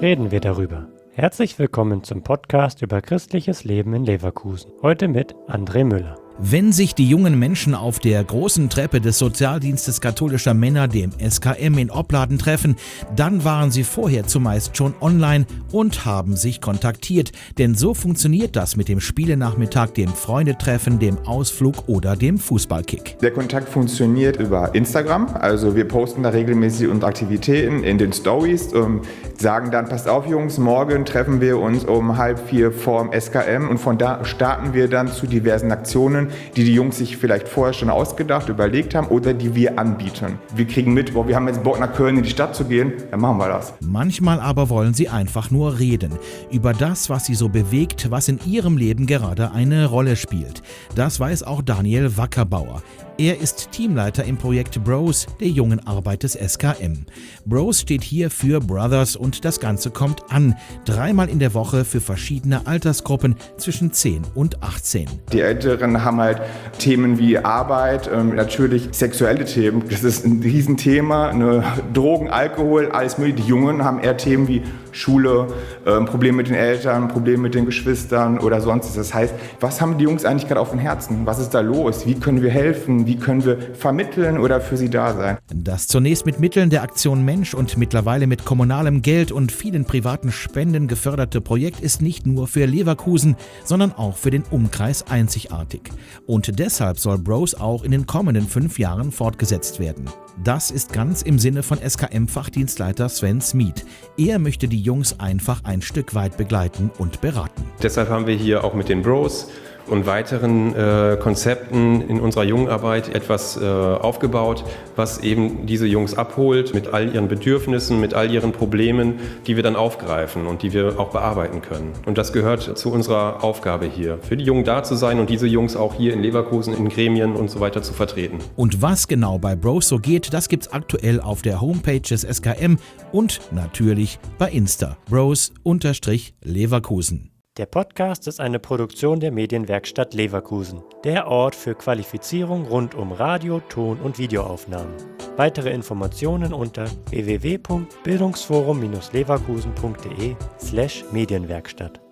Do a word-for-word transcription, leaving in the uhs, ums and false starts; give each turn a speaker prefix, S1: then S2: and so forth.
S1: reden wir darüber. Herzlich willkommen zum Podcast über christliches Leben in Leverkusen. Heute mit André Müller.
S2: Wenn sich die jungen Menschen auf der großen Treppe des Sozialdienstes katholischer Männer, dem S K M in Opladen, treffen, dann waren sie vorher zumeist schon online und haben sich kontaktiert. Denn so funktioniert das mit dem Spielenachmittag, dem Freundetreffen, dem Ausflug oder dem Fußballkick.
S3: Der Kontakt funktioniert über Instagram. Also wir posten da regelmäßig unsere Aktivitäten in den Stories, ähm, sagen dann, passt auf Jungs, morgen treffen wir uns um halb vier vorm S K M und von da starten wir dann zu diversen Aktionen, die die Jungs sich vielleicht vorher schon ausgedacht, überlegt haben oder die wir anbieten. Wir kriegen mit, oh, wir haben jetzt Bock nach Köln in die Stadt zu gehen, dann machen wir das.
S2: Manchmal aber wollen sie einfach nur reden über das, was sie so bewegt, was in ihrem Leben gerade eine Rolle spielt. Das weiß auch Daniel Wackerbauer. Er ist Teamleiter im Projekt Bros, der jungen Arbeit des S K M. Bros steht hier für Brothers und das Ganze kommt an. Dreimal in der Woche für verschiedene Altersgruppen zwischen zehn und achtzehn.
S3: Die Älteren haben halt Themen wie Arbeit, ähm, natürlich sexuelle Themen. Das ist ein Riesenthema. Ne? Drogen, Alkohol, alles mögliche. Die Jungen haben eher Themen wie Schule, ähm, Probleme mit den Eltern, Probleme mit den Geschwistern oder sonstiges. Das heißt, was haben die Jungs eigentlich gerade auf dem Herzen? Was ist da los? Wie können wir helfen? Wie können wir vermitteln oder für sie da sein?
S2: Das zunächst mit Mitteln der Aktion Mensch und mittlerweile mit kommunalem Geld und vielen privaten Spenden geförderte Projekt ist nicht nur für Leverkusen, sondern auch für den Umkreis einzigartig. Und deshalb soll Bros auch in den kommenden fünf Jahren fortgesetzt werden. Das ist ganz im Sinne von S K M-Fachdienstleiter Sven Smith. Er möchte die Jungs einfach ein Stück weit begleiten und beraten.
S4: Deshalb haben wir hier auch mit den Bros und weiteren äh, Konzepten in unserer Jungenarbeit etwas äh, aufgebaut, was eben diese Jungs abholt mit all ihren Bedürfnissen, mit all ihren Problemen, die wir dann aufgreifen und die wir auch bearbeiten können. Und das gehört zu unserer Aufgabe hier, für die Jungen da zu sein und diese Jungs auch hier in Leverkusen in Gremien und so weiter zu vertreten.
S2: Und was genau bei Bros so geht, das gibt's aktuell auf der Homepage des S K M und natürlich bei Insta, Bros-Leverkusen.
S1: Der Podcast ist eine Produktion der Medienwerkstatt Leverkusen, der Ort für Qualifizierung rund um Radio-, Ton- und Videoaufnahmen. Weitere Informationen unter w w w punkt bildungsforum Bindestrich leverkusen punkt de slash Medienwerkstatt.